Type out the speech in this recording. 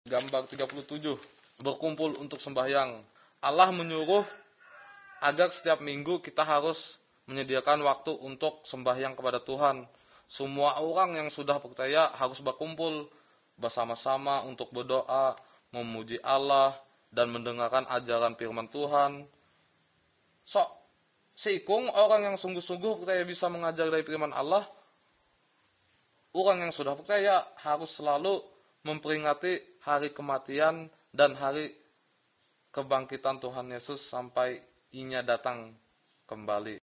Gambar 37. Berkumpul untuk sembahyang. Allah menyuruh agar setiap minggu kita harus menyediakan waktu untuk sembahyang kepada Tuhan. Semua orang yang sudah percaya harus berkumpul bersama-sama untuk berdoa, memuji Allah, dan mendengarkan ajaran firman Tuhan. Seikung orang yang sungguh-sungguh percaya bisa mengajar dari firman Allah, orang yang sudah percaya harus selalu memperingati hari kematian dan hari kebangkitan Tuhan Yesus sampai Inya datang kembali.